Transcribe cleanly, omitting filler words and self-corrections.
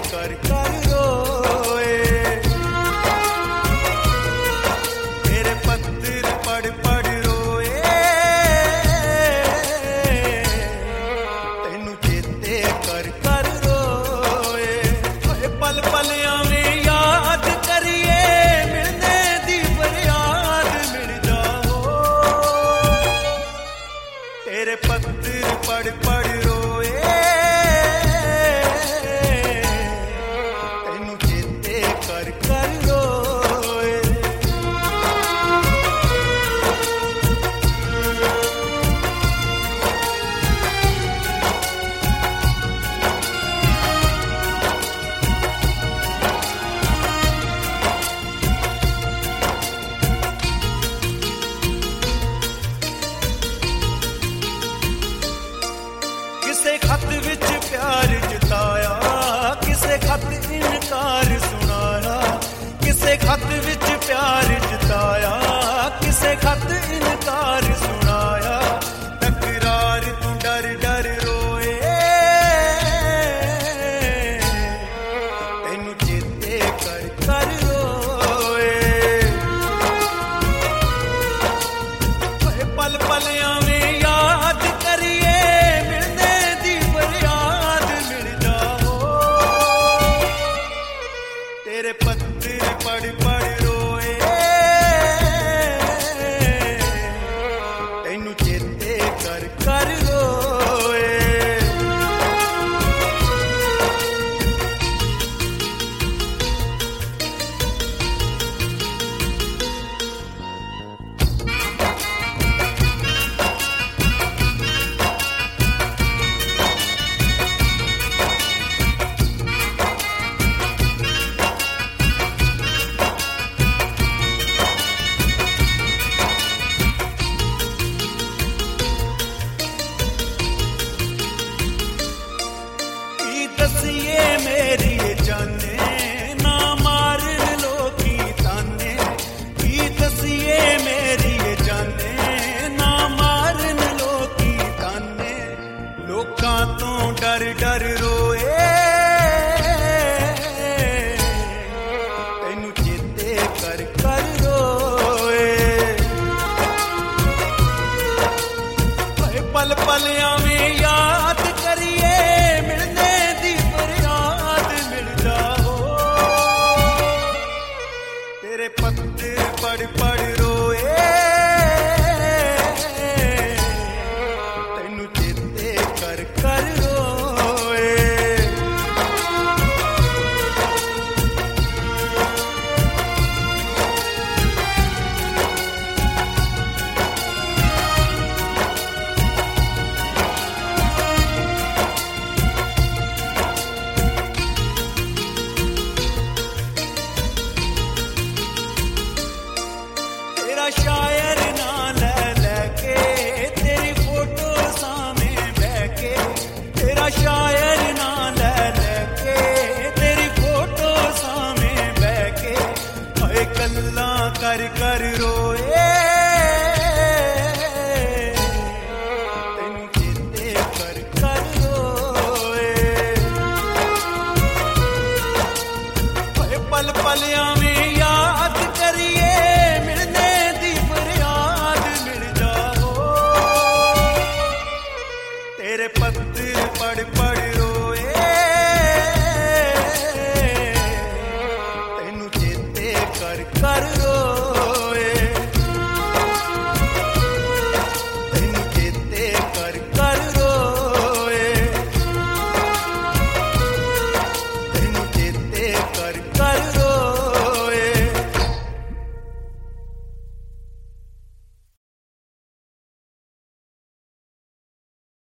कर कर रोए। तेरे पत्थर पढ़ पढ़ रोए, तेनू चेते कर कर रोए। पल पल आवें याद करिए, मिलने दी फरियाद मिल जाओ। तेरे पत्थर पढ़ पढ़ रोए, तेनू चेते कर कर रोए। किसे खत विच प्यार जताया, किसे खत इनकार सुनाया। किसे खत विच प्यार जताया, किसे खत इनकार सुनाया। तकरार तू डर डर रोए, तेनू चेते कर कर रोए। पल पल आवें याद करिए, मिलने दी फरियाद मिल जाओ। तेरे पत्थर पढ़ पढ़ रोए, तेनू चेते कर कर रोए। दसिए मेरी जाने, ना मारन लोकी ताने। की दसिए मेरी जाने, ना मारन लोकी ताने। लोकां तो डर डर रोए, तेनू चेते कर कर रोए। पल पल आवें याद करिए, मिलने दी फरियाद मिल जाओ। तेरे पत्थर पढ़ पढ़ रोए, तेनू चेते कर कर रोए। तेरा शायर ना ले लेके, तेरी फोटो सामने बैके। तेरा शायर ना ले लेके, तेरी फोटो सामने बैके। ओए गल्लां कर कर रो